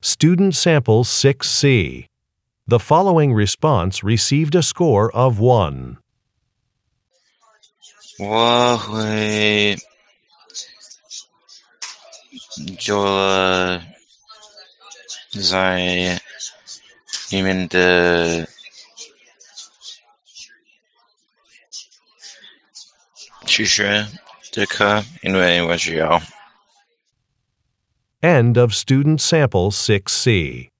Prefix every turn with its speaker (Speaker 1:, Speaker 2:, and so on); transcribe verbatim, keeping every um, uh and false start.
Speaker 1: Student Sample six C. The following response received a score of one.
Speaker 2: 我会做了在你们的去学的课，因为我需要。
Speaker 1: End of Student Sample six C.